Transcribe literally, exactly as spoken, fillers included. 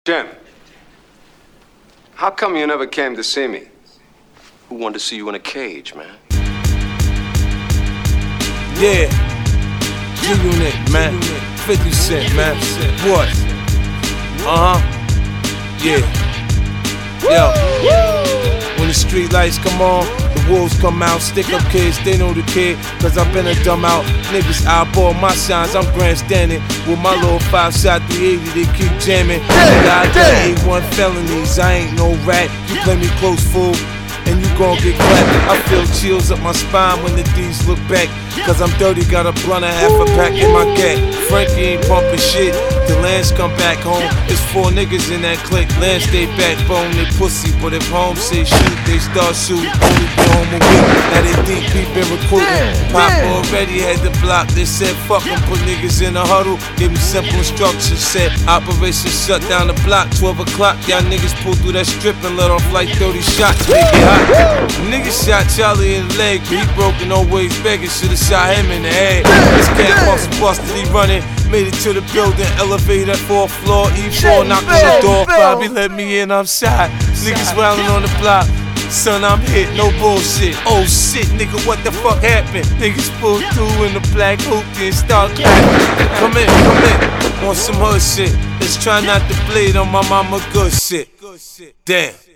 Jim, how come you never came to see me? Who wanted to see you in a cage, man? Yeah, G-Unit, man. fifty Cent, man. What? Uh-huh. Yeah. Yo. When the street lights come on, the wolves come out. Stick up kids, they know the kid. Cause I've been a dumb out. Niggas eyeball my signs, I'm grandstanding. With my little five shot three eighty, they keep jamming. Nigga, I got eighty-one felonies, I ain't no rat. You play me close, fool, and you gon' get clapped. I feel chills up my spine when the D's look back. Cause I'm dirty, got a blunt, a half a pack in my gat. Frankie ain't pumping shit, the Lance come back home. It's four niggas in that clique, Lance they backbone, they pussy. But if home say shoot, they start shooting. Only be home a week, now they deep, we been recruiting. Pop already had the block, they said fuck em, put niggas in a huddle. Gave me simple instructions, said operation shut down the block. Twelve o'clock, y'all niggas pulled through that strip and let off like thirty shots, make it hot. Niggas shot Charlie in the leg, but he broke and always begging. Should've shot him in the head. This cat muscle busted, he running. Made it to the building, elevator, fourth floor, E four, knocked on the door. Bobby let me in, I'm shot. Niggas wildin' on the block. Son, I'm hit, no bullshit. Oh shit, nigga, what the fuck happened? Niggas pulled through in the black hoopty and start clapping. Come in, come in, on some hood shit. Let's try not to bleed on my mama good shit. Damn.